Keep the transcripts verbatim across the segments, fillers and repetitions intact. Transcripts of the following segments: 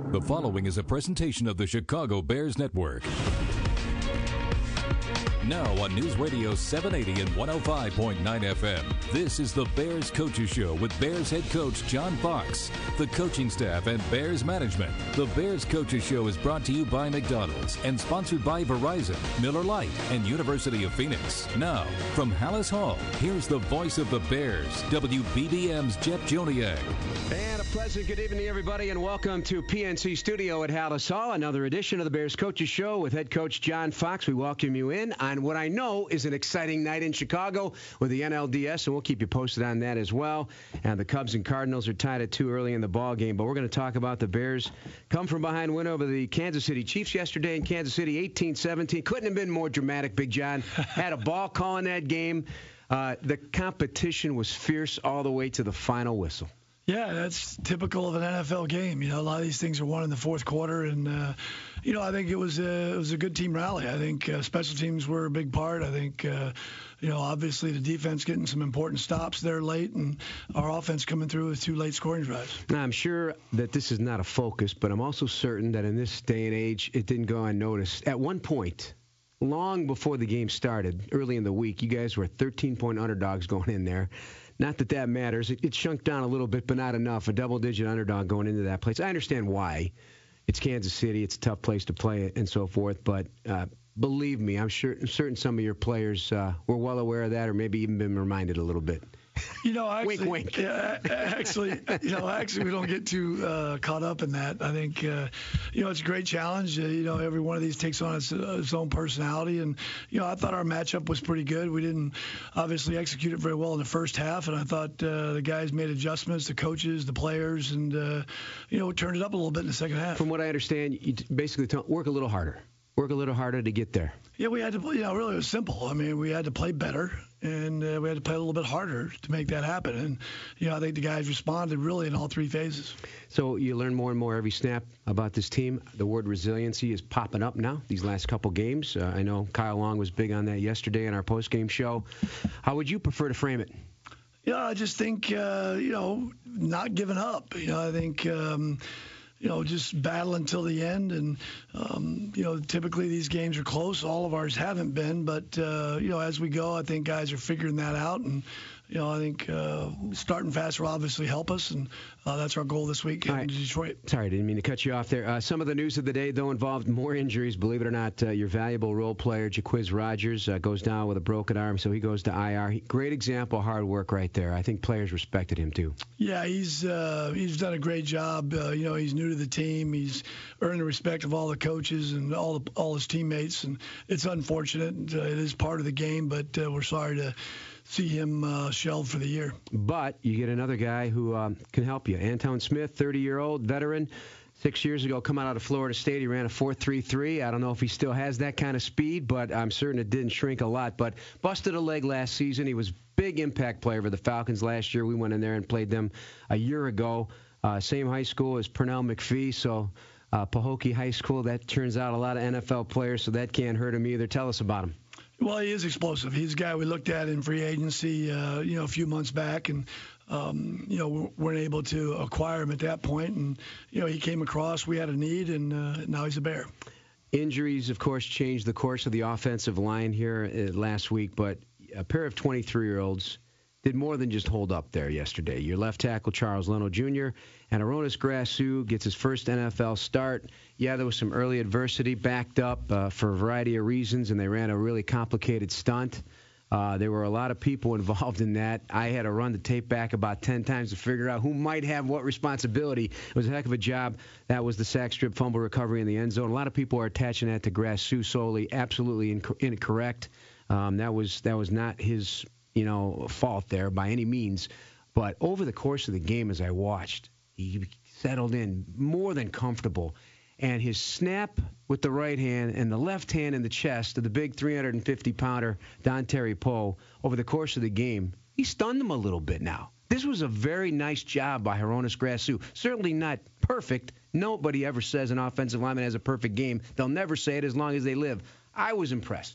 The following is a presentation of the Chicago Bears Network. Now on News Radio seven eighty and one oh five point nine F M, this is the Bears Coaches Show with Bears head coach John Fox, the coaching staff, and Bears management. The Bears Coaches Show is brought to you by McDonald's and sponsored by Verizon, Miller Lite, and University of Phoenix. Now, from Hallis Hall, here's the voice of the Bears, W B B M's Jeff Joniak. And a pleasant good evening, everybody, and welcome to P N C Studio at Hallis Hall, another edition of the Bears Coaches Show with head coach John Fox. We welcome you in on what I know is an exciting night in Chicago with the N L D S, and we'll keep you posted on that as well. And the Cubs and Cardinals are tied at two early in the ball game, but we're going to talk about the Bears' come from behind win over the Kansas City Chiefs yesterday in Kansas City, eighteen seventeen. Couldn't have been more dramatic, Big John. Had a ball call in that game. Uh, the competition was fierce all the way to the final whistle. Yeah, that's typical of an N F L game. You know, a lot of these things are won in the fourth quarter, and uh, you know, I think it was a, it was a good team rally. I think uh, special teams were a big part. I think uh, you know, obviously the defense getting some important stops there late, and our offense coming through with two late scoring drives. Now, I'm sure that this is not a focus, but I'm also certain that in this day and age, it didn't go unnoticed. At one point, long before the game started, early in the week, you guys were thirteen-point underdogs going in there. Not that that matters. It, it shrunk down a little bit, but not enough. A double-digit underdog going into that place. I understand why. It's Kansas City. It's a tough place to play and so forth. But uh, believe me, I'm sure I'm certain some of your players uh, were well aware of that, or maybe even been reminded a little bit. You know, actually, wink, wink. Yeah, actually, you know, actually, we don't get too uh, caught up in that. I think, uh, you know, it's a great challenge. Uh, you know, every one of these takes on its, uh, its own personality, and you know, I thought our matchup was pretty good. We didn't obviously execute it very well in the first half, and I thought uh, the guys made adjustments, the coaches, the players, and uh, you know, turned it up a little bit in the second half. From what I understand, you basically t- work a little harder. Work a little harder to get there. Yeah, we had to, you know, really it was simple. I mean, we had to play better, and uh, we had to play a little bit harder to make that happen. And, you know, I think the guys responded really in all three phases. So you learn more and more every snap about this team. The word resiliency is popping up now these last couple games. Uh, I know Kyle Long was big on that yesterday in our post-game show. How would you prefer to frame it? Yeah, I just think, uh, you know, not giving up. You know, I think um, – you know, just battle until the end. And, um, you know, typically these games are close. All of ours haven't been. But, uh, you know, as we go, I think guys are figuring that out. And, you know, I think uh, starting fast will obviously help us. And uh, that's our goal this week in right. Detroit. Sorry, didn't mean to cut you off there. Uh, some of the news of the day, though, involved more injuries. Believe it or not, uh, your valuable role player, Jaquiz Rodgers, uh, goes down with a broken arm, so he goes to I R. He, great example of hard work right there. I think players respected him, too. Yeah, he's uh, he's done a great job. Uh, you know, he's new to the team. He's earned the respect of all the coaches and all the, all his teammates. And it's unfortunate. Uh, it is part of the game, but uh, we're sorry to see him uh, shelved for the year. But you get another guy who um, can help you. Anton Smith, thirty-year-old veteran. Six years ago, come out of Florida State, he ran a four three three. I don't know if he still has that kind of speed, but I'm certain it didn't shrink a lot. But busted a leg last season. He was big impact player for the Falcons last year. We went in there and played them a year ago. Uh, same high school as Pernell McPhee, so uh, Pahokee High School. That turns out a lot of N F L players, so that can't hurt him either. Tell us about him. Well, he is explosive. He's a guy we looked at in free agency, uh, you know, a few months back, and um, you know, we weren't able to acquire him at that point. And you know, he came across. We had a need, and uh, now he's a Bear. Injuries, of course, changed the course of the offensive line here uh, last week, but a pair of twenty-three-year-olds did more than just hold up there yesterday. Your left tackle, Charles Leno Junior, and Aronis Grasu gets his first N F L start. Yeah, there was some early adversity backed up uh, for a variety of reasons, and they ran a really complicated stunt. Uh, there were a lot of people involved in that. I had to run the tape back about ten times to figure out who might have what responsibility. It was a heck of a job. That was the sack strip fumble recovery in the end zone. A lot of people are attaching that to Grasu solely. Absolutely inc- incorrect. Um, that was that was not his you know fault there by any means. But over the course of the game, as I watched, he settled in more than comfortable. And his snap with the right hand and the left hand in the chest of the big three hundred fifty pounder Don Terry Poe over the course of the game, he stunned him a little bit now. This was a very nice job by Aronis Grasu. Certainly not perfect. Nobody ever says an offensive lineman has a perfect game. They'll never say it as long as they live. I was impressed.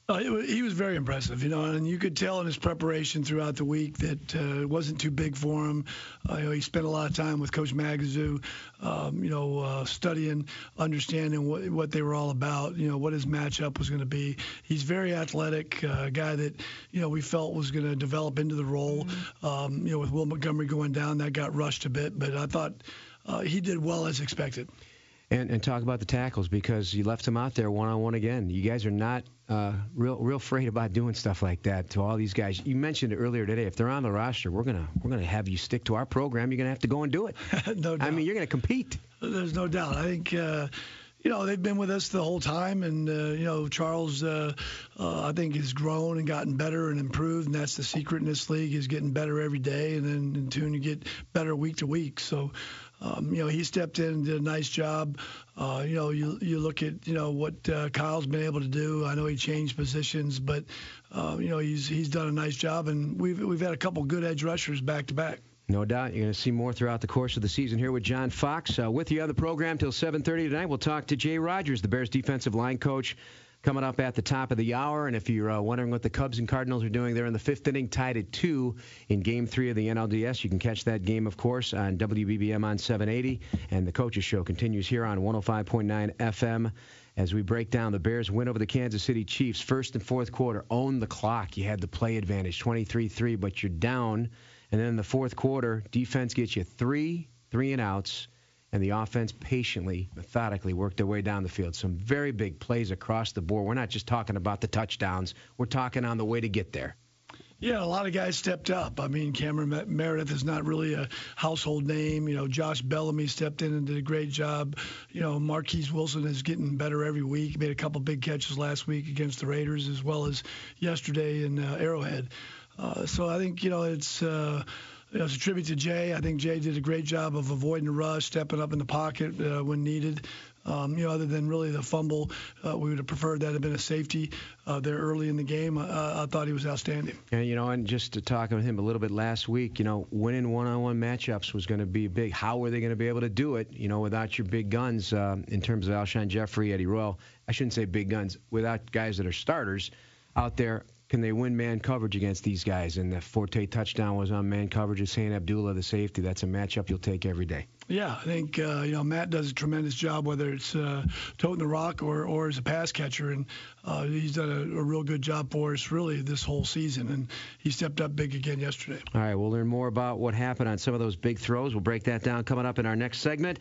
Uh, it, he was very impressive, you know, and you could tell in his preparation throughout the week that uh, it wasn't too big for him. Uh, you know, he spent a lot of time with Coach Magazoo, um, you know, uh, studying, understanding what what they were all about, you know, what his matchup was going to be. He's very athletic, uh, a guy that, you know, we felt was going to develop into the role. Mm-hmm. Um, you know, with Will Montgomery going down, that got rushed a bit, but I thought uh, he did well as expected. And, and talk about the tackles, because you left them out there one-on-one again. You guys are not uh, real real afraid about doing stuff like that to all these guys. You mentioned it earlier today. If they're on the roster, we're gonna we're gonna have you stick to our program. You're gonna have to go and do it. No doubt. I mean, you're gonna compete. There's no doubt. I think. Uh, You know, they've been with us the whole time, and, uh, you know, Charles, uh, uh, I think, has grown and gotten better and improved, and that's the secret in this league, is getting better every day, and then in tune you get better week to week. So, um, you know, he stepped in and did a nice job. Uh, you know, you you look at, you know, what uh, Kyle's been able to do. I know he changed positions, but, uh, you know, he's he's done a nice job, and we've we've had a couple good edge rushers back to back. No doubt. You're going to see more throughout the course of the season here with John Fox. Uh, with you on the program till seven thirty tonight, we'll talk to Jay Rogers, the Bears defensive line coach, coming up at the top of the hour. And if you're uh, wondering what the Cubs and Cardinals are doing, they're in the fifth inning, tied at two in Game three of the N L D S. You can catch that game, of course, on W B B M on seven eighty. And the Coaches Show continues here on one oh five point nine F M. As we break down the Bears' win over the Kansas City Chiefs, first and fourth quarter, own the clock. You had the play advantage, twenty-three three, but you're down. And then in the fourth quarter, defense gets you three, three and outs, and the offense patiently, methodically worked their way down the field. Some very big plays across the board. We're not just talking about the touchdowns. We're talking on the way to get there. Yeah, a lot of guys stepped up. I mean, Cameron Meredith is not really a household name. You know, Josh Bellamy stepped in and did a great job. You know, Marquise Wilson is getting better every week. He made a couple big catches last week against the Raiders, as well as yesterday in uh, Arrowhead. Uh, so I think, you know, it's, uh, you know, it's a tribute to Jay. I think Jay did a great job of avoiding the rush, stepping up in the pocket uh, when needed. Um, you know, other than really the fumble, uh, we would have preferred that had been a safety uh, there early in the game. Uh, I thought he was outstanding. And, you know, and just to talk with him a little bit last week, you know, winning one-on-one matchups was going to be big. How were they going to be able to do it, you know, without your big guns uh, in terms of Alshon Jeffrey, Eddie Royal? I shouldn't say big guns. Without guys that are starters out there, can they win man coverage against these guys? And the Forte touchdown was on man coverage. Hussein Abdullah, the safety. That's a matchup you'll take every day. Yeah, I think uh, you know Matt does a tremendous job, whether it's uh, toting the rock or, or as a pass catcher, and uh, he's done a, a real good job for us really this whole season, and he stepped up big again yesterday. All right, we'll learn more about what happened on some of those big throws. We'll break that down coming up in our next segment.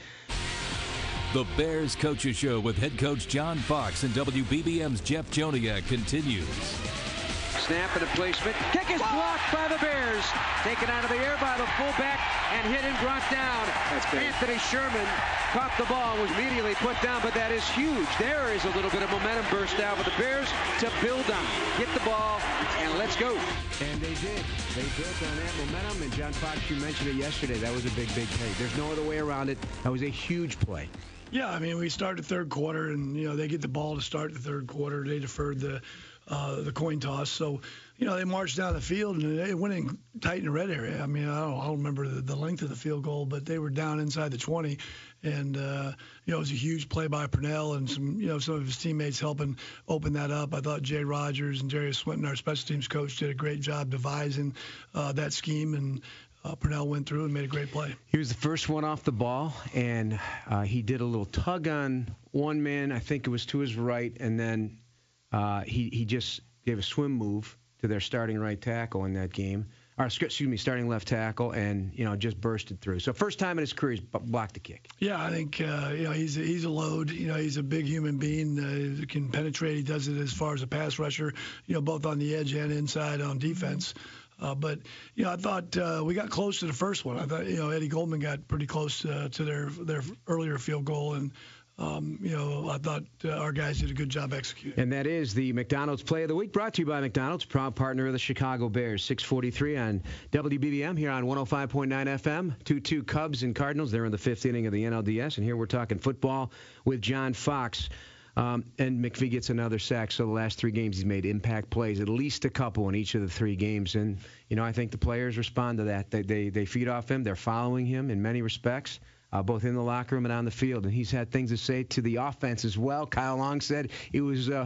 The Bears Coaches Show with head coach John Fox and W B B M's Jeff Joniak continues. Snap and a placement. Kick is blocked by the Bears. Taken out of the air by the fullback and hit and brought down. Anthony Sherman caught the ball, was immediately put down, but that is huge. There is a little bit of momentum burst out for the Bears to build on. Get the ball and let's go. And they did. They built on that momentum, and John Fox, you mentioned it yesterday. That was a big, big play. There's no other way around it. That was a huge play. Yeah, I mean, we started the third quarter, and, you know, they get the ball to start the third quarter. They deferred the uh, the coin toss. So, you know, they marched down the field, and they went in tight in the red area. I mean, I don't, I don't remember the, the length of the field goal, but they were down inside the twenty. And, uh, you know, it was a huge play by Purnell and some, you know, some of his teammates helping open that up. I thought Jay Rogers and Jerry Swinton, our special teams coach, did a great job devising uh, that scheme, and Uh, Purnell went through and made a great play. He was the first one off the ball, and uh, he did a little tug on one man. I think it was to his right, and then uh, he he just gave a swim move to their starting right tackle in that game, or excuse me, starting left tackle, and you know just bursted through. So first time in his career, he's blocked the kick. Yeah, I think uh, you know he's a, he's a load. You know, he's a big human being. Uh, he can penetrate. He does it as far as a pass rusher. You know, both on the edge and inside on defense. Uh, but, you know, I thought uh, we got close to the first one. I thought, you know, Eddie Goldman got pretty close uh, to their their earlier field goal. And, um, you know, I thought uh, our guys did a good job executing. And that is the McDonald's Play of the Week, brought to you by McDonald's, proud partner of the Chicago Bears. six forty-three on W B B M here on one oh five point nine F M. two two Cubs and Cardinals. They're in the fifth inning of the N L D S. And here we're talking football with John Fox. Um, and McPhee gets another sack. So the last three games he's made impact plays, at least a couple in each of the three games. And, you know, I think the players respond to that. They they, they feed off him. They're following him in many respects, uh, both in the locker room and on the field. And he's had things to say to the offense as well. Kyle Long said it was uh,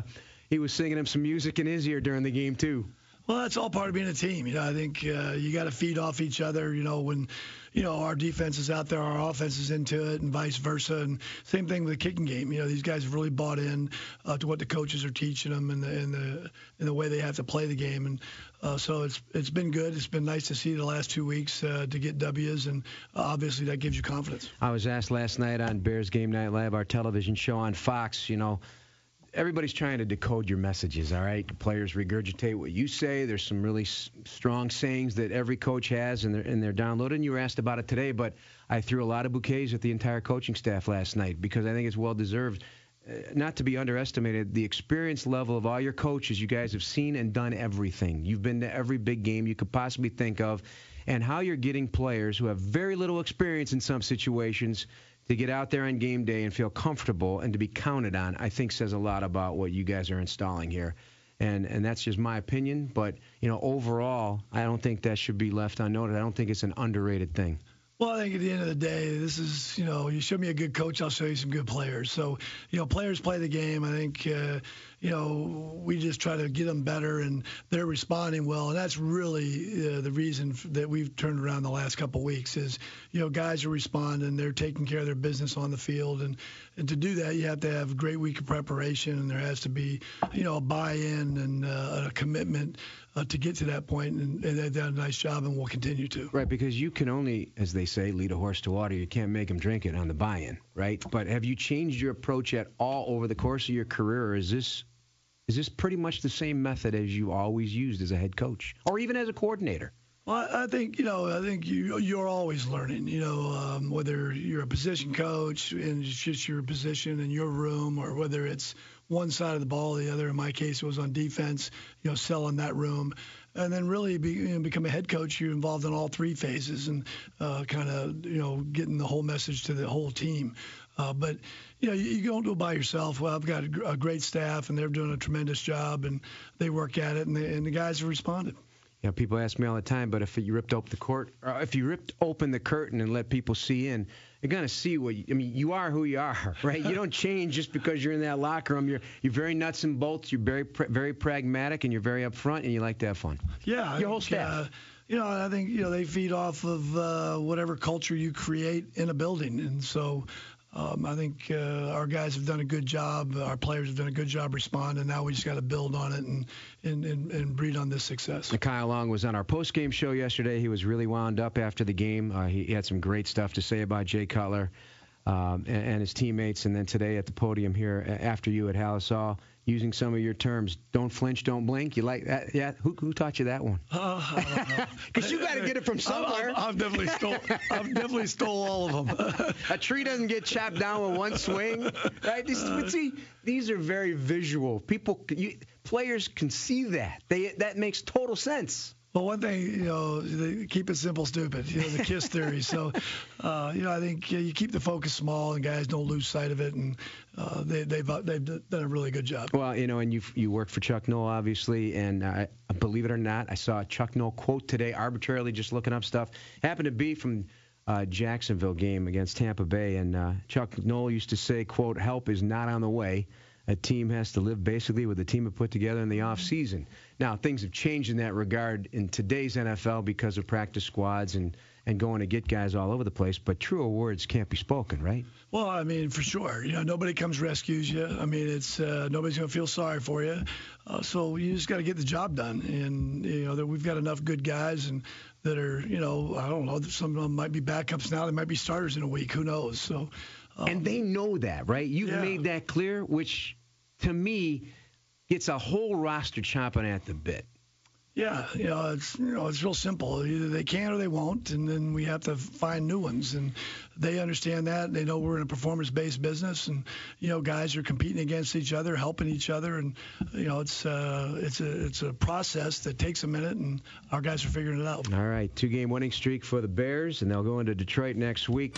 he was singing him some music in his ear during the game too. Well, that's all part of being a team. You know, I think uh, you got to feed off each other. You know, when you know our defense is out there, our offense is into it, and vice versa. And same thing with the kicking game. You know, these guys have really bought in uh, to what the coaches are teaching them and the and the and the way they have to play the game. And uh, so it's it's been good. It's been nice to see the last two weeks uh, to get W's, and uh, obviously that gives you confidence. I was asked last night on Bears Game Night Live, our television show on Fox. You know. Everybody's trying to decode your messages, all right? The players regurgitate what you say. There's some really s- strong sayings that every coach has, and they're, and they're downloaded. And you were asked about it today, but I threw a lot of bouquets at the entire coaching staff last night because I think it's well-deserved. Uh, not to be underestimated, the experience level of all your coaches, you guys have seen and done everything. You've been to every big game you could possibly think of, and how you're getting players who have very little experience in some situations to get out there on game day and feel comfortable and to be counted on, I think says a lot about what you guys are installing here. And and that's just my opinion. But, you know, overall, I don't think that should be left unnoted. I don't think it's an underrated thing. Well, I think at the end of the day, this is, you know, you show me a good coach, I'll show you some good players. So, you know, players play the game. I think, uh, you know, we just try to get them better, and they're responding well. And that's really uh, the reason that we've turned around the last couple of weeks is, you know, guys are responding. They're taking care of their business on the field. And, and to do that, you have to have a great week of preparation, and there has to be, you know, a buy-in and uh, a commitment Uh, to get to that point, and, and they've done a nice job, and will continue to. Right, because you can only, as they say, lead a horse to water. You can't make him drink it on the buy-in, right? But have you changed your approach at all over the course of your career, or is this is this pretty much the same method as you always used as a head coach, or even as a coordinator? Well, I think, you know, I think you, you're always learning, you know, um, whether you're a position coach and it's just your position in your room, or whether it's one side of the ball or the other. In my case, it was on defense, you know, selling that room. And then really be, you know, become a head coach, you're involved in all three phases and uh, kind of, you know, getting the whole message to the whole team. Uh, but, you know, you, you don't do it by yourself. Well, I've got a, a great staff, and they're doing a tremendous job, and they work at it, and, they, and the guys have responded. You know, people ask me all the time, but if you ripped open the court, or if you ripped open the curtain and let people see in, you're gonna see what you, I mean. You are who you are, right? You don't change just because you're in that locker room. You're you're very nuts and bolts. You're very very pragmatic, and you're very upfront, and you like to have fun. Yeah, your whole staff. Uh, you know, I think you know they feed off of uh, whatever culture you create in a building, and so. Um, I think uh, our guys have done a good job. Our players have done a good job responding. Now we just got to build on it and, and, and, and breed on this success. And Kyle Long was on our post-game show yesterday. He was really wound up after the game. Uh, he, he had some great stuff to say about Jay Cutler um, and, and his teammates. And then today at the podium here after you at Halissaw, using some of your terms, don't flinch, don't blink. You like that? Yeah. Who, who taught you that one? Because uh, you got to get it from somewhere. I've, I've definitely stole. I've definitely stole all of them. A tree doesn't get chopped down with one swing, right? These, uh, see, these are very visual. People, you, players can see that. They that makes total sense. Well, one thing, you know, they keep it simple, stupid, you know, the KISS theory. So, uh, you know, I think you keep the focus small and guys don't lose sight of it, and uh, they, they've they've done a really good job. Well, you know, and you you work for Chuck Noll, obviously, and uh, believe it or not, I saw a Chuck Noll quote today, arbitrarily just looking up stuff. Happened to be from uh, Jacksonville game against Tampa Bay, and uh, Chuck Noll used to say, quote, help is not on the way. A team has to live basically with the team it put together in the offseason. Now, things have changed in that regard in today's N F L because of practice squads and, and going to get guys all over the place, but truer words can't be spoken, right? Well, I mean, for sure. You know, nobody comes rescues you. I mean, it's uh, nobody's going to feel sorry for you. Uh, so you just got to get the job done. And, you know, that we've got enough good guys and that are, you know, I don't know, some of them might be backups now. They might be starters in a week. Who knows? So. Um, and they know that, right? You've yeah. made that clear, which to me gets a whole roster chomping at the bit. Yeah, you know, it's you know it's real simple. Either they can or they won't, and then we have to find new ones. And they understand that. They know we're in a performance-based business, and you know, guys are competing against each other, helping each other, and you know, it's uh, it's a it's a process that takes a minute, and our guys are figuring it out. All right, two-game winning streak for the Bears, and they'll go into Detroit next week.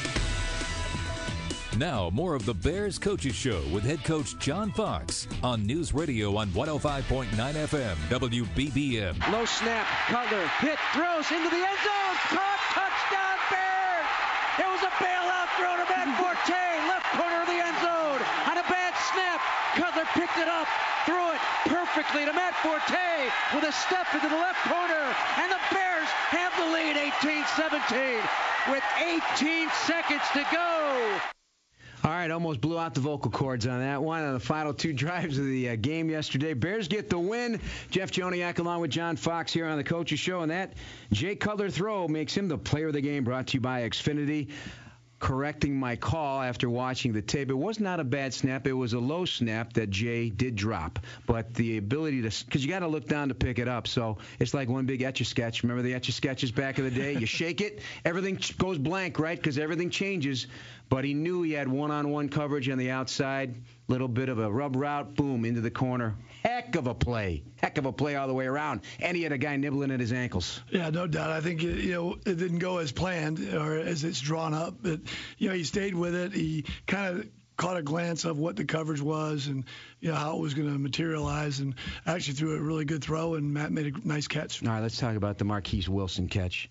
Now, more of the Bears Coaches Show with head coach John Fox on News Radio on one oh five point nine F M, W B B M. Low snap, Cutler, hit, throws into the end zone, caught, touchdown Bears! It was a bailout throw to Matt Forte, left corner of the end zone. On a bad snap, Cutler picked it up, threw it perfectly to Matt Forte with a step into the left corner, and the Bears have the lead eighteen seventeen with eighteen seconds to go. All right, almost blew out the vocal cords on that one. On the final two drives of the uh, game yesterday, Bears get the win. Jeff Joniak along with John Fox here on the Coaches Show, and that Jay Cutler throw makes him the player of the game, brought to you by Xfinity. Correcting my call after watching the tape. It was not a bad snap. It was a low snap that Jay did drop. But the ability to, because you got to look down to pick it up. So it's like one big Etch-a-Sketch. Remember the Etch-a-Sketches back in the day? You shake it, everything goes blank, right? Because everything changes. But he knew he had one-on-one coverage on the outside. Little bit of a rub route, boom, into the corner. Heck of a play. Heck of a play all the way around. And he had a guy nibbling at his ankles. Yeah, no doubt. I think it, you know it didn't go as planned or as it's drawn up. But, you know, he stayed with it. He kind of caught a glance of what the coverage was and, you know, how it was going to materialize, and actually threw a really good throw, and Matt made a nice catch. All right, let's talk about the Marquise Wilson catch.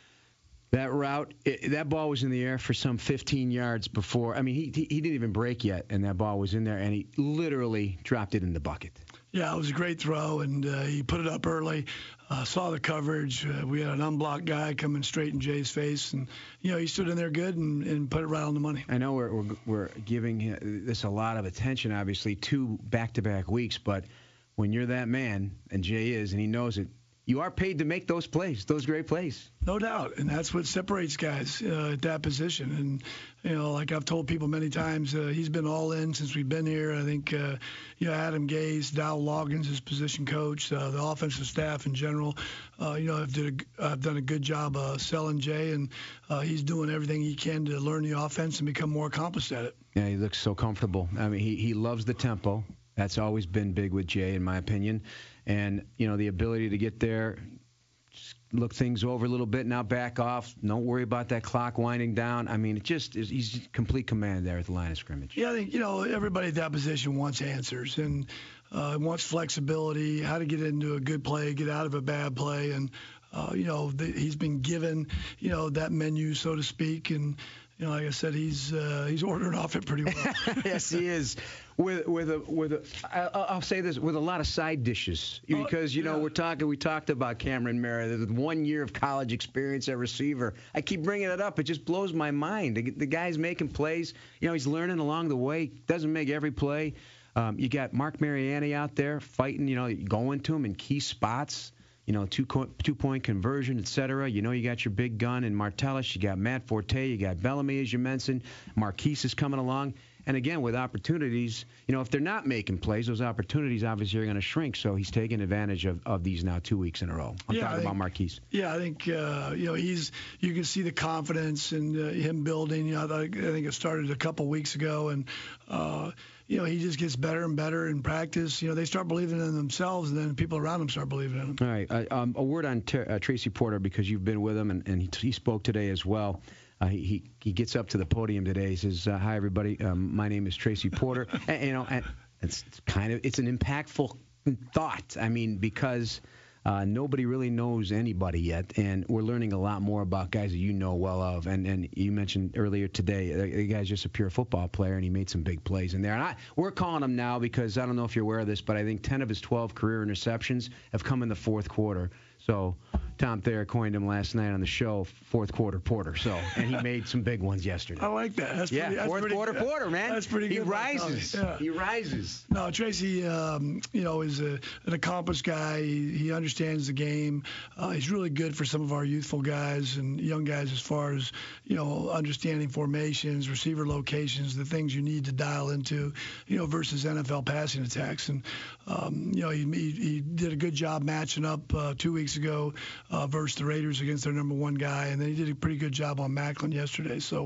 That route, it, that ball was in the air for some fifteen yards before. I mean, he, he he didn't even break yet, and that ball was in there, and he literally dropped it in the bucket. Yeah, it was a great throw, and uh, he put it up early, uh, saw the coverage. Uh, we had an unblocked guy coming straight in Jay's face, and, you know, he stood in there good and, and put it right on the money. I know we're, we're, we're giving this a lot of attention, obviously, two back-to-back weeks, but when you're that man, and Jay is, and he knows it, you are paid to make those plays, those great plays. No doubt, and that's what separates guys uh, at that position. And, you know, like I've told people many times, uh, he's been all in since we've been here. I think, uh, you know, Adam Gase, Dow Loggins, his position coach, uh, the offensive staff in general, uh, you know, have, did a, have done a good job uh, selling Jay, and uh, he's doing everything he can to learn the offense and become more accomplished at it. Yeah, he looks so comfortable. I mean, he, he loves the tempo. That's always been big with Jay, in my opinion. And, you know, the ability to get there, just look things over a little bit, now back off. Don't worry about that clock winding down. I mean, it just is, he's complete command there at the line of scrimmage. Yeah, I think, you know, everybody at that position wants answers and uh, wants flexibility, how to get into a good play, get out of a bad play. And, uh, you know, the, he's been given, you know, that menu, so to speak. And, you know, like I said, he's uh, he's ordering off it pretty well. Yes, he is. With with a with a, I'll say this, with a lot of side dishes, because you know yeah. we're talking we talked about Cameron Meredith with one year of college experience at receiver. I keep bringing it up; it just blows my mind. The, the guy's making plays. You know, he's learning along the way. Doesn't make every play. Um, you got Mark Mariani out there fighting. You know, going to him in key spots. You know, two two point conversion, et cetera. You know, you got your big gun in Martellus. You got Matt Forte. You got Bellamy, as you mentioned. Marquise is coming along. And again, with opportunities, you know, if they're not making plays, those opportunities obviously are going to shrink. So he's taking advantage of, of these now two weeks in a row. I'm yeah, talking think, about Marquise. Yeah, I think, uh, you know, he's you can see the confidence and uh, him building. You know, I think it started a couple weeks ago. And, uh, you know, he just gets better and better in practice. You know, they start believing in themselves, and then people around them start believing in them. All right. Uh, um, a word on Ter- uh, Tracy Porter, because you've been with him, and, and he, he spoke today as well. Uh, he he gets up to the podium today. He says, uh, "Hi, everybody. Um, my name is Tracy Porter." and, you know, and it's kind of it's an impactful thought. I mean, because uh, nobody really knows anybody yet, and we're learning a lot more about guys that you know well of. And and you mentioned earlier today, the, the guy's just a pure football player, and he made some big plays in there. And I, we're calling him now because I don't know if you're aware of this, but I think ten of his twelve career interceptions have come in the fourth quarter. So Tom Thayer coined him last night on the show, fourth quarter Porter. So, and he made some big ones yesterday. I like that. That's yeah, pretty, that's fourth pretty, quarter Porter, man. That's pretty good. He rises. Yeah. He rises. No, Tracy, um, you know, is a, an accomplished guy. He, he understands the game. Uh, he's really good for some of our youthful guys and young guys as far as, you know, understanding formations, receiver locations, the things you need to dial into, you know, versus N F L passing attacks. And, um, you know, he, he, he did a good job matching up uh, two weeks ago uh, versus the Raiders against their number one guy, and then he did a pretty good job on Macklin yesterday. So,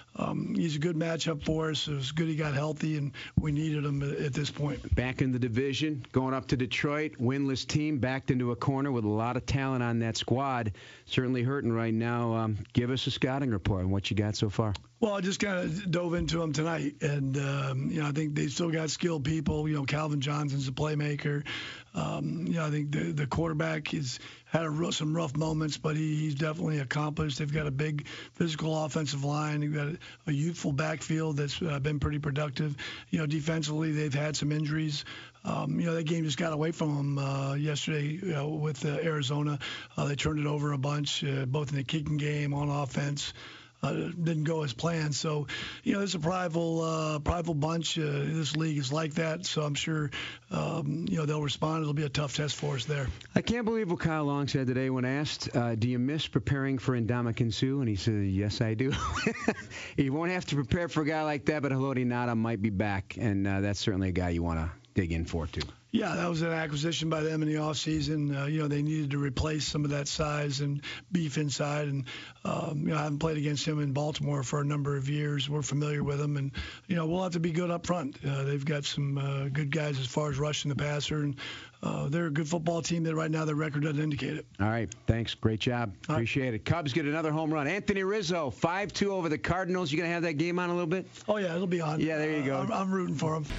um, he's a good matchup for us. It was good he got healthy, and we needed him at, at this point. Back in the division, going up to Detroit, winless team, backed into a corner with a lot of talent on that squad. Certainly hurting right now. Um, give us a scouting report on what you got so far. Well, I just kind of dove into them tonight, and um, you know, I think they still got skilled people. You know, Calvin Johnson's a playmaker. Um, you know, I think the the quarterback has had a, some rough moments, but he, he's definitely accomplished. They've got a big physical offensive line. They've got a, a youthful backfield that's uh, been pretty productive. You know, defensively they've had some injuries. Um, you know, that game just got away from them uh, yesterday you know, with uh, Arizona. Uh, they turned it over a bunch, uh, both in the kicking game, on offense. Uh, didn't go as planned. So, you know, it's a prideful, uh, prideful bunch. Uh, this league is like that. So I'm sure, um, you know, they'll respond. It'll be a tough test for us there. I can't believe what Kyle Long said today when asked, uh, do you miss preparing for Ndamukong Suh? And he said, yes, I do. You won't have to prepare for a guy like that, but Haloti Ngata might be back. And uh, that's certainly a guy you want to dig in for, too. Yeah, that was an acquisition by them in the offseason. Uh, you know, they needed to replace some of that size and beef inside. And, um, you know, I haven't played against him in Baltimore for a number of years. We're familiar with him. And, you know, we'll have to be good up front. Uh, they've got some uh, good guys as far as rushing the passer. And uh, they're a good football team that right now their record doesn't indicate it. All right. Thanks. Great job. All Appreciate right. it. Cubs get another home run. Anthony Rizzo, five two over the Cardinals. You going to have that game on a little bit? Oh, yeah, it'll be on. Yeah, there you go. Uh, I'm, I'm rooting for him.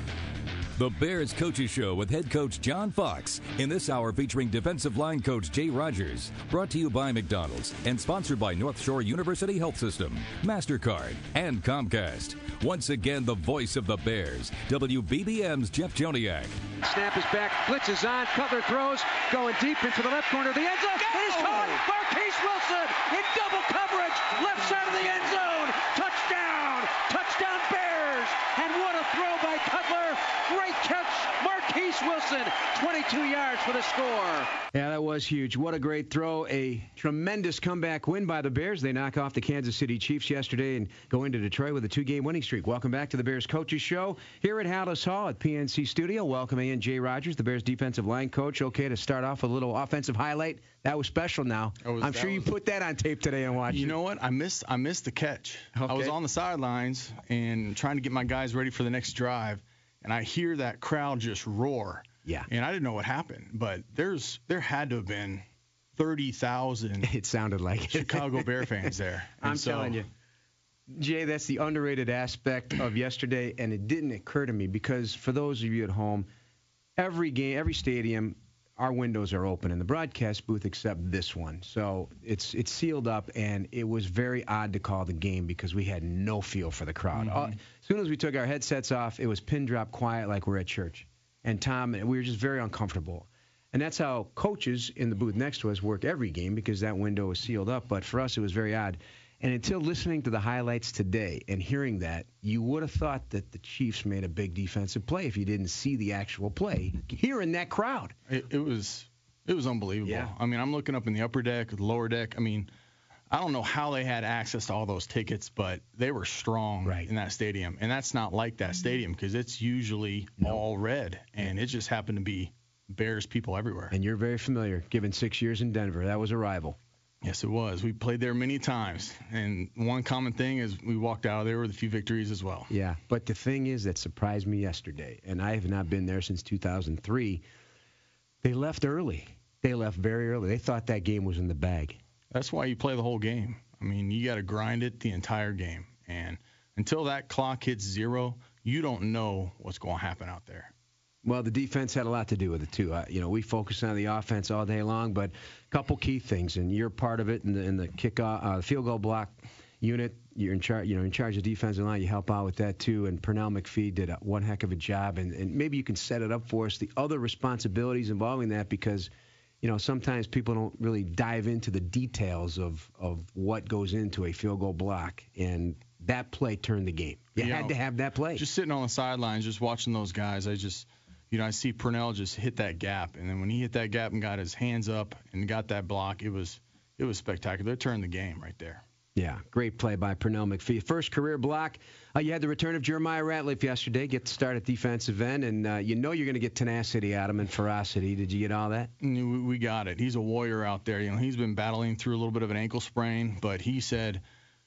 The Bears Coaches Show with head coach John Fox. In this hour featuring defensive line coach Jay Rogers. Brought to you by McDonald's and sponsored by North Shore University Health System, MasterCard, and Comcast. Once again, the voice of the Bears, W B B M's Jeff Joniak. Snap is back, blitz is on, Cutler throws, going deep into the left corner of the end zone. It is caught. Marquise Wilson in double coverage, left side of the end zone. Touchdown! Touchdown Bears! And what a throw by Cutler! Great catch, Marquise Wilson, twenty-two yards for the score. Yeah, that was huge. What a great throw. A tremendous comeback win by the Bears. They knock off the Kansas City Chiefs yesterday and go into Detroit with a two-game winning streak. Welcome back to the Bears Coaches Show here at Hallis Hall at P N C Studio. Welcoming in Jay Rogers, the Bears defensive line coach. Okay, to start off with a little offensive highlight. That was special now. Was, I'm sure you was, put that on tape today and watched You it. know what? I missed I missed the catch. Okay. I was on the sidelines and trying to get my guys ready for the next drive, and I hear that crowd just roar. Yeah. And I didn't know what happened, but there's there had to have been thirty thousand It sounded like it. Chicago Bear fans there. And I'm so, telling you. Jay, that's the underrated aspect of yesterday, and it didn't occur to me because for those of you at home, every game, every stadium, our windows are open in the broadcast booth except this one. So it's it's sealed up, and it was very odd to call the game because we had no feel for the crowd. Mm-hmm. Uh, as soon as we took our headsets off, it was pin drop quiet like we're at church. And Tom, we were just very uncomfortable. And that's how coaches in the booth next to us work every game because that window is sealed up. But for us, it was very odd. And until listening to the highlights today and hearing that, you would have thought that the Chiefs made a big defensive play if you didn't see the actual play. Hearing that crowd. It, it was it was unbelievable. Yeah. I mean, I'm looking up in the upper deck, the lower deck. I mean, I don't know how they had access to all those tickets, but they were strong right. in that stadium. And that's not like that stadium because it's usually no. all red, and it just happened to be Bears people everywhere. And you're very familiar, given six years in Denver. That was a rival. Yes, it was. We played there many times, and one common thing is we walked out of there with a few victories as well. Yeah, but the thing is that surprised me yesterday, and I have not been there since two thousand three, they left early. They left very early. They thought that game was in the bag. That's why you play the whole game. I mean, you got to grind it the entire game, and until that clock hits zero, you don't know what's going to happen out there. Well, the defense had a lot to do with it, too. Uh, you know, we focus on the offense all day long, but a couple key things, and you're part of it in the, in the kickoff, uh, field goal block unit. You're in charge, you know, in charge of defensive line. You help out with that, too, and Pernell McPhee did a, one heck of a job, and, and maybe you can set it up for us, the other responsibilities involving that, because, you know, sometimes people don't really dive into the details of, of what goes into a field goal block, and that play turned the game. You, you had know, to have that play. Just sitting on the sidelines, just watching those guys, I just – You know, I see Pernell just hit that gap, and then when he hit that gap and got his hands up and got that block, it was it was spectacular. It turned the game right there. Yeah, great play by Pernell McPhee. First career block. Uh, you had the return of Jeremiah Ratliff yesterday, get to start at defensive end, and uh, you know you're going to get tenacity out of him and ferocity. Did you get all that? We, we got it. He's a warrior out there. You know, he's been battling through a little bit of an ankle sprain, but he said,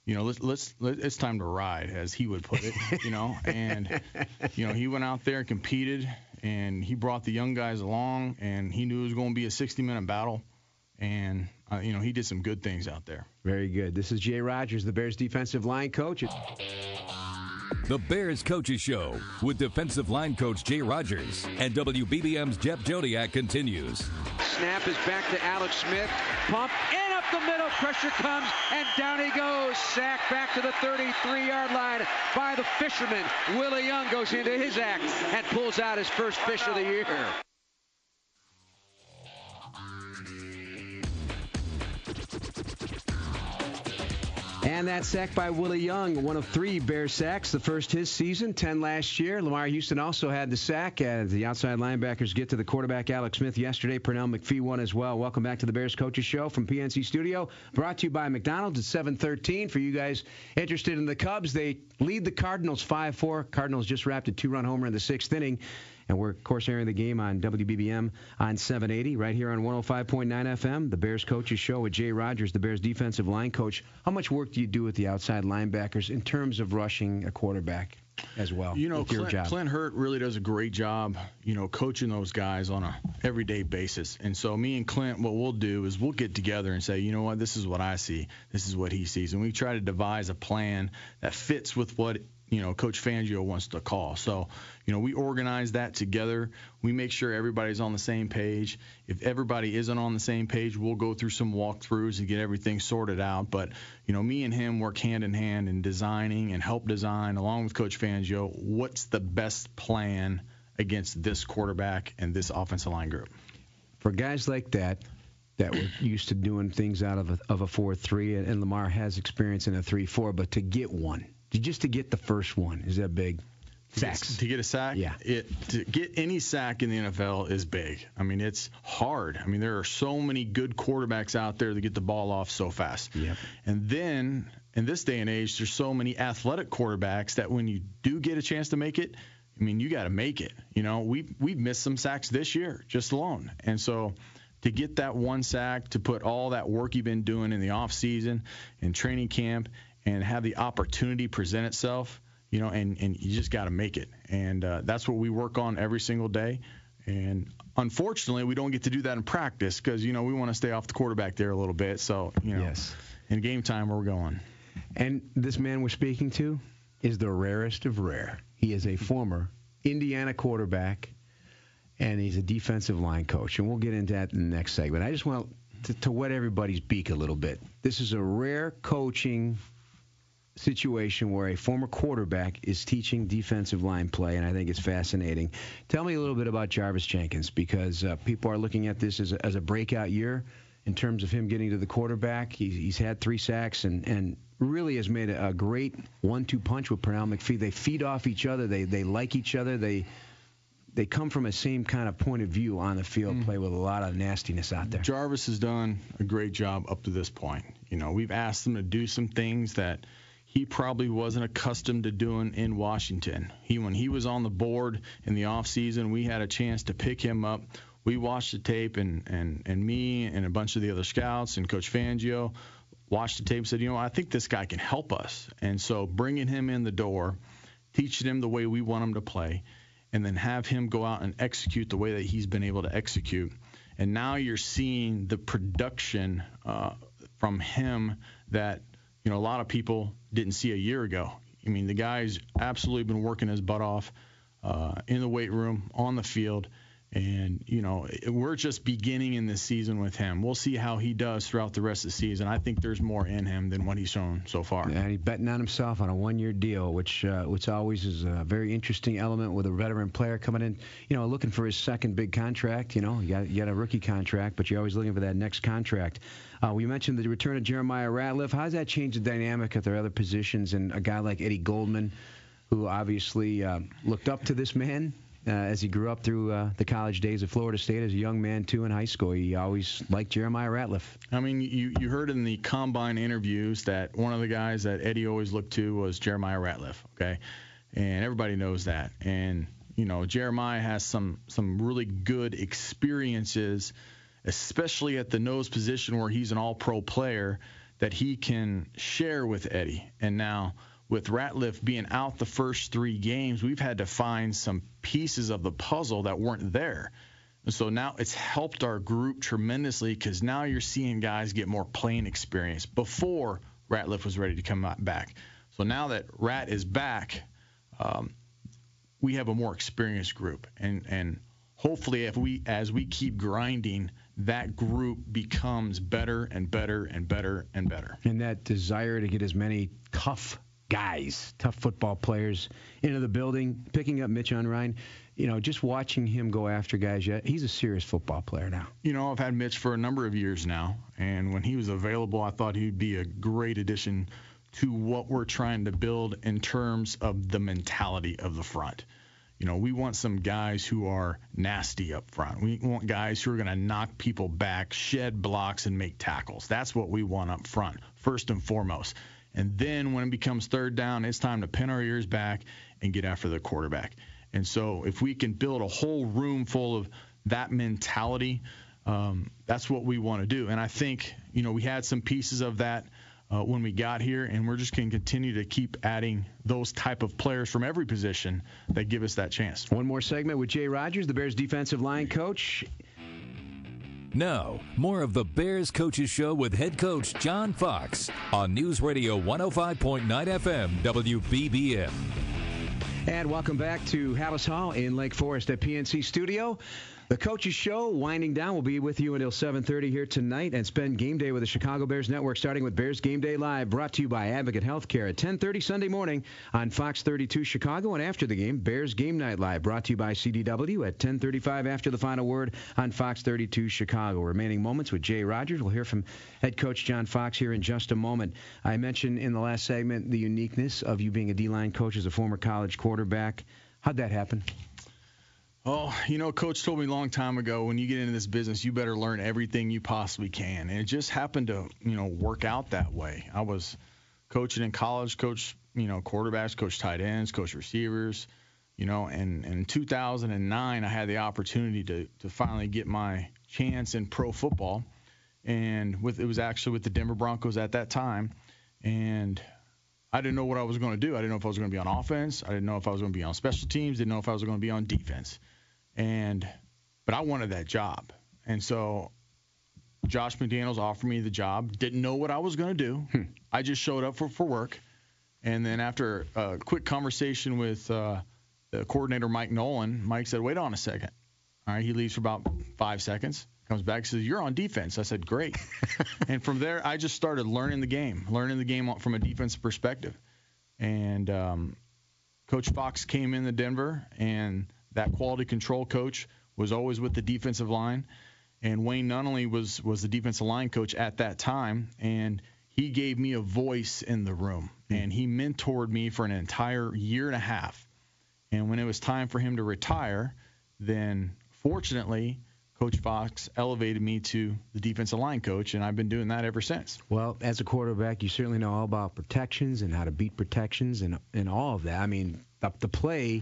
you know, let's, let's, let, it's time to ride, as he would put it, you know. And, you know, he went out there and competed, and he brought the young guys along, and he knew it was going to be a sixty-minute battle. And, uh, you know, he did some good things out there. Very good. This is Jay Rogers, the Bears defensive line coach. The Bears Coaches Show with defensive line coach Jay Rogers and W B B M's Jeff Jodiak continues. Snap is back to Alex Smith. Pump in up the middle. Pressure comes, and down he goes. Sacked back to the thirty-three-yard line by the fisherman. Willie Young goes into his act and pulls out his first fish of the year. And that sack by Willie Young, one of three Bears sacks, the first his season, ten last year. Lamar Houston also had the sack as the outside linebackers get to the quarterback, Alex Smith, yesterday. Pernell McPhee won as well. Welcome back to the Bears Coaches Show from P N C Studio, brought to you by McDonald's at seven thirteen. For you guys interested in the Cubs, they lead the Cardinals five four. Cardinals just wrapped a two-run homer in the sixth inning. And we're, of course, airing the game on W B B M on seven eighty, right here on one oh five point nine F M, the Bears Coaches Show with Jay Rogers, the Bears defensive line coach. How much work do you do with the outside linebackers in terms of rushing a quarterback as well? You know, with your Clint, job? Clint Hurt really does a great job, you know, coaching those guys on a everyday basis. And so me and Clint, what we'll do is we'll get together and say, you know what, this is what I see. This is what he sees. And we try to devise a plan that fits with what, you know, Coach Fangio wants to call. So, you know, we organize that together. We make sure everybody's on the same page. If everybody isn't on the same page, we'll go through some walkthroughs and get everything sorted out. But, you know, me and him work hand in hand in designing and help design, along with Coach Fangio, what's the best plan against this quarterback and this offensive line group. For guys like that, that were used to doing things out of a, of a four three, and Lamar has experience in a three four, but to get one, just to get the first one, is that big? Sacks. To get a sack? Yeah. It, to get any sack in the N F L is big. I mean, it's hard. I mean, there are so many good quarterbacks out there that get the ball off so fast. Yep. And then, in this day and age, there's so many athletic quarterbacks that when you do get a chance to make it, I mean, you got to make it. You know, we've, we've missed some sacks this year, just alone. And so to get that one sack, to put all that work you've been doing in the offseason and training camp and have the opportunity present itself, you know, and, and you just got to make it. And uh, that's what we work on every single day. And unfortunately, we don't get to do that in practice because, you know, we want to stay off the quarterback there a little bit. So, you know, yes. In game time, we're going. And this man we're speaking to is the rarest of rare. He is a former Indiana quarterback, and he's a defensive line coach. And we'll get into that in the next segment. I just want to, to wet everybody's beak a little bit. This is a rare coaching situation where a former quarterback is teaching defensive line play, and I think it's fascinating. Tell me a little bit about Jarvis Jenkins, because uh, people are looking at this as a, as a breakout year in terms of him getting to the quarterback. He's, he's had three sacks and, and really has made a, a great one two punch with Pernell McPhee. They feed off each other. They they like each other. They they come from a same kind of point of view on the field, mm. play with a lot of nastiness out there. Jarvis has done a great job up to this point. You know, we've asked him to do some things that he probably wasn't accustomed to doing in Washington. He when he was on the board in the offseason, we had a chance to pick him up. We watched the tape, and, and, and me and a bunch of the other scouts and Coach Fangio watched the tape and said, you know, I think this guy can help us. And so bringing him in the door, teaching him the way we want him to play, and then have him go out and execute the way that he's been able to execute. And now you're seeing the production uh, from him that, you know, a lot of people didn't see a year ago. I mean, the guy's absolutely been working his butt off uh, in the weight room, on the field. And, you know, we're just beginning in this season with him. We'll see how he does throughout the rest of the season. I think there's more in him than what he's shown so far. And he's betting on himself on a one-year deal, which uh, which always is a very interesting element with a veteran player coming in, you know, looking for his second big contract. You know, you got, you got a rookie contract, but you're always looking for that next contract. Uh, we mentioned the return of Jeremiah Ratliff. How does that change the dynamic at their other positions? And a guy like Eddie Goldman, who obviously uh, looked up to this man, Uh, as he grew up through uh, the college days of Florida State as a young man, too, in high school. He always liked Jeremiah Ratliff. I mean, you, you heard in the combine interviews that one of the guys that Eddie always looked to was Jeremiah Ratliff, okay? And everybody knows that. And, you know, Jeremiah has some, some really good experiences, especially at the nose position where he's an all-pro player, that he can share with Eddie. And now with Ratliff being out the first three games, we've had to find some pieces of the puzzle that weren't there. And so now it's helped our group tremendously because now you're seeing guys get more playing experience before Ratliff was ready to come back. So now that Rat is back, um, we have a more experienced group. And, and hopefully if we, as we keep grinding, that group becomes better and better and better and better. And that desire to get as many tough guys, tough football players into the building, picking up Mitch Unrein, you know, just watching him go after guys, yet he's a serious football player now. You know, I've had Mitch for a number of years now, and when he was available, I thought he'd be a great addition to what we're trying to build in terms of the mentality of the front. You know, we want some guys who are nasty up front. We want guys who are going to knock people back, shed blocks, and make tackles. That's what we want up front, first and foremost. And then when it becomes third down, it's time to pin our ears back and get after the quarterback. And so if we can build a whole room full of that mentality, um, that's what we want to do. And I think, you know, we had some pieces of that Uh, when we got here, and we're just going to continue to keep adding those type of players from every position that give us that chance. One more segment with Jay Rogers, the Bears defensive line coach. Now, more of the Bears Coaches Show with head coach John Fox on News Radio one oh five point nine F M W B B M. And welcome back to Hallis Hall in Lake Forest at P N C Studio. The Coaches Show, winding down, will be with you until seven thirty here tonight and spend game day with the Chicago Bears Network, starting with Bears Game Day Live, brought to you by Advocate Healthcare at ten thirty Sunday morning on Fox thirty-two Chicago. And after the game, Bears Game Night Live, brought to you by C D W at ten thirty-five after the final word on Fox thirty-two Chicago. Remaining moments with Jay Rogers. We'll hear from head coach John Fox here in just a moment. I mentioned in the last segment the uniqueness of you being a D-line coach as a former college quarterback. How'd that happen? Oh, you know, Coach told me a long time ago, when you get into this business, you better learn everything you possibly can. And it just happened to, you know, work out that way. I was coaching in college, coach, you know, quarterbacks, coach tight ends, coach receivers, you know, and, and in two thousand nine, I had the opportunity to, to finally get my chance in pro football. And with it was actually with the Denver Broncos at that time. And I didn't know what I was going to do. I didn't know if I was going to be on offense. I didn't know if I was going to be on special teams. Didn't know if I was going to be on defense. And but I wanted that job. And so Josh McDaniels offered me the job. Didn't know what I was going to do. Hmm. I just showed up for, for work. And then after a quick conversation with uh, the coordinator, Mike Nolan, Mike said, wait on a second. All right, he leaves for about five seconds. Comes back and says, you're on defense. I said, great. And from there, I just started learning the game, learning the game from a defensive perspective. And um, Coach Fox came into Denver, and that quality control coach was always with the defensive line. And Wayne Nunnally was, was the defensive line coach at that time, and he gave me a voice in the room. And he mentored me for an entire year and a half. And when it was time for him to retire, then fortunately – Coach Fox elevated me to the defensive line coach, and I've been doing that ever since. Well, as a quarterback, you certainly know all about protections and how to beat protections and and all of that. I mean, the, the play,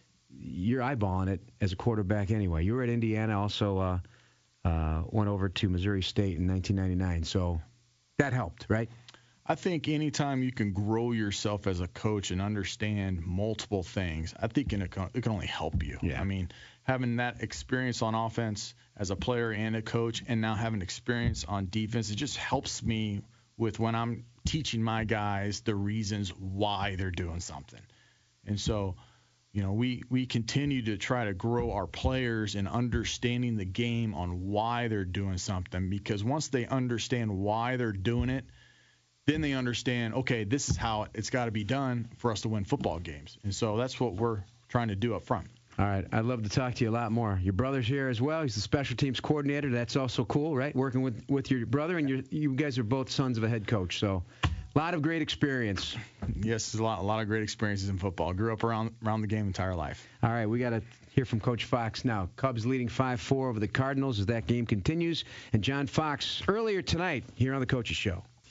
you're eyeballing it as a quarterback anyway. You were at Indiana, also uh, uh, went over to Missouri State in nineteen ninety-nine, so that helped, right? I think anytime you can grow yourself as a coach and understand multiple things, I think it can, it can only help you. Yeah. I mean, having that experience on offense as a player and a coach, and now having experience on defense, it just helps me with when I'm teaching my guys the reasons why they're doing something. And so, you know, we, we continue to try to grow our players in understanding the game on why they're doing something, because once they understand why they're doing it, then they understand, okay, this is how it's got to be done for us to win football games. And so that's what we're trying to do up front. All right. I'd love to talk to you a lot more. Your brother's here as well. He's the special teams coordinator. That's also cool, right? Working with, with your brother, and you you guys are both sons of a head coach. So a lot of great experience. Yes, a lot, a lot of great experiences in football. Grew up around around the game entire life. All right. We got to hear from Coach Fox now. Cubs leading five four over the Cardinals as that game continues. And John Fox earlier tonight here on the Coaches Show.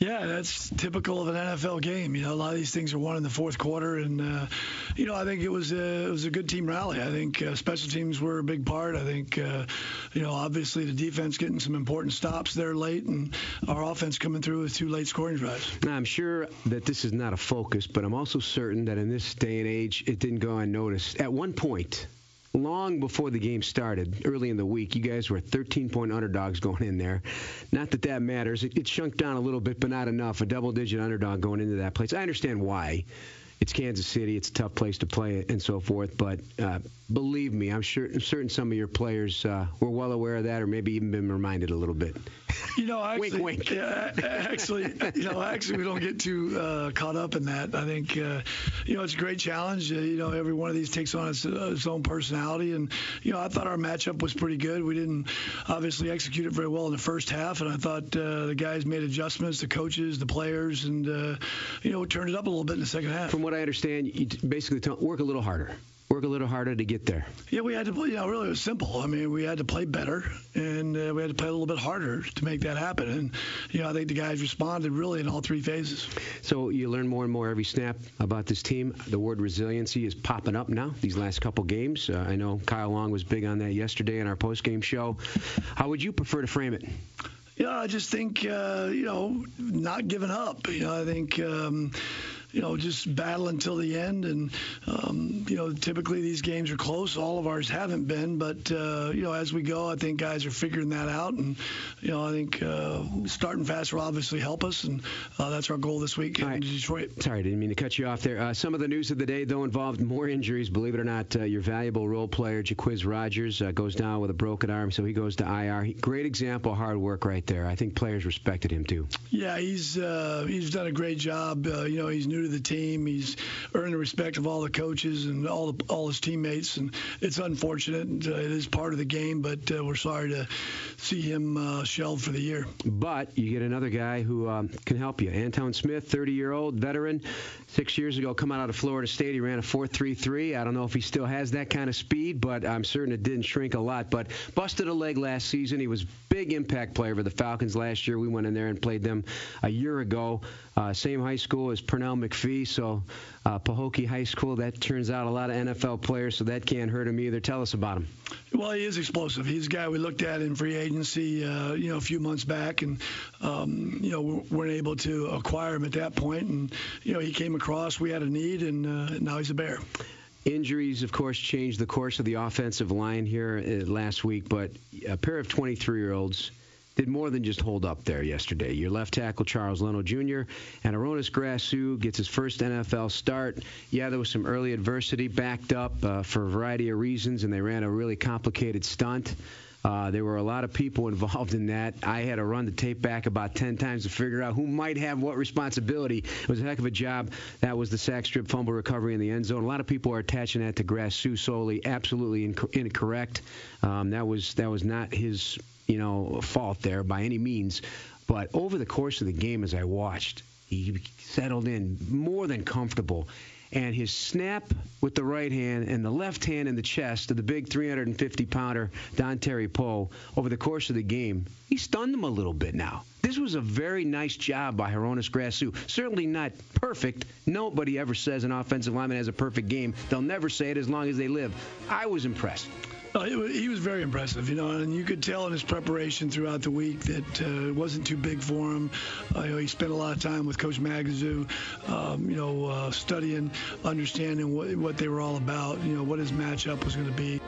Yeah, that's typical of an N F L game. You know, a lot of these things are won in the fourth quarter, and uh, you know, I think it was a, it was a good team rally. I think uh, special teams were a big part. I think uh, you know, obviously the defense getting some important stops there late, and our offense coming through with two late scoring drives. Now, I'm sure that this is not a focus, but I'm also certain that in this day and age, it didn't go unnoticed. At one point, long before the game started, early in the week, you guys were thirteen-point underdogs going in there. Not that that matters. It, it shrunk down a little bit, but not enough. A double-digit underdog going into that place. I understand why. It's Kansas City. It's a tough place to play and so forth. But uh, believe me, I'm sure I'm certain some of your players uh, were well aware of that, or maybe even been reminded a little bit. You know, actually, wink, wink. Yeah, actually, you know, actually, we don't get too uh, caught up in that. I think, uh, you know, it's a great challenge. Uh, you know, every one of these takes on its, uh, its own personality, and you know, I thought our matchup was pretty good. We didn't obviously execute it very well in the first half, and I thought uh, the guys made adjustments, the coaches, the players, and uh, you know, turned it up a little bit in the second half. From what I understand, you basically t- work a little harder. Work a little harder to get there. Yeah, we had to play, you know, really it was simple. I mean, we had to play better, and uh, we had to play a little bit harder to make that happen. And, you know, I think the guys responded really in all three phases. So you learn more and more every snap about this team. The word resiliency is popping up now these last couple games. Uh, I know Kyle Long was big on that yesterday in our postgame show. How would you prefer to frame it? Yeah, I just think, uh, you know, not giving up. You know, I think, um, you know, just battle until the end. And, um, you know, typically these games are close. All of ours haven't been. But, uh, you know, as we go, I think guys are figuring that out. And, you know, I think uh, starting fast will obviously help us. And uh, that's our goal this week in right. Detroit. Sorry, I didn't mean to cut you off there. Uh, some of the news of the day, though, involved more injuries. Believe it or not, uh, your valuable role player, Jaquiz Rogers, uh, goes down with a broken arm, so he goes to I R. He, great example of hard work right there. I think players respected him, too. Yeah, he's uh, he's done a great job. Uh, you know, he's new to the team. He's earned the respect of all the coaches and all the, all his teammates. And it's unfortunate. And, uh, it is part of the game, but uh, we're sorry to see him uh, shelved for the year. But you get another guy who um, can help you. Anton Smith, thirty-year-old veteran. Six years ago, coming out of Florida State, he ran a four three three. I don't know if he still has that kind of speed, but I'm certain it didn't shrink a lot. But busted a leg last season. He was big impact player for the Falcons last year. We went in there and played them a year ago. Uh, same high school as Pernell McPhee, so uh, Pahokee High School. That turns out a lot of N F L players, so that can't hurt him either. Tell us about him. Well, he is explosive. He's a guy we looked at in free agency, uh, you know, a few months back, and um, you know, we weren't able to acquire him at that point. And you know, he came across. We had a need, and uh, now he's a Bear. Injuries, of course, changed the course of the offensive line here uh, last week, but a pair of twenty-three-year-olds did more than just hold up there yesterday. Your left tackle, Charles Leno Junior, and Aronis Grasu gets his first N F L start. Yeah, there was some early adversity backed up uh, for a variety of reasons, and they ran a really complicated stunt. Uh, there were a lot of people involved in that. I had to run the tape back about ten times to figure out who might have what responsibility. It was a heck of a job. That was the sack strip fumble recovery in the end zone. A lot of people are attaching that to Grasu solely. Absolutely inc- incorrect. Um, that was that was not his, you know, fault there by any means. But over the course of the game, as I watched, he settled in more than comfortable. And his snap with the right hand and the left hand in the chest of the big three hundred fifty pounder Don Terry Poe over the course of the game, he stunned him a little bit now. This was a very nice job by Aronis Grasu. Certainly not perfect. Nobody ever says an offensive lineman has a perfect game. They'll never say it as long as they live. I was impressed. Uh, he was very impressive, you know, and you could tell in his preparation throughout the week that uh, it wasn't too big for him. Uh, you know, he spent a lot of time with Coach Magazu, um, you know, uh, studying, understanding what, what they were all about, you know, what his matchup was going to be.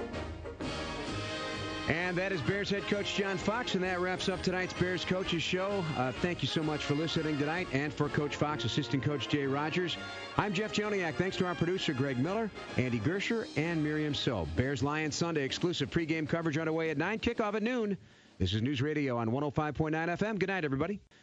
And that is Bears head coach John Fox, and that wraps up tonight's Bears Coaches Show. Uh, thank you so much for listening tonight, and for Coach Fox, assistant coach Jay Rogers. I'm Jeff Joniak. Thanks to our producer Greg Miller, Andy Gersher, and Miriam So. Bears Lions Sunday exclusive pregame coverage underway at nine, kickoff at noon. This is News Radio on one oh five point nine F M. Good night, everybody.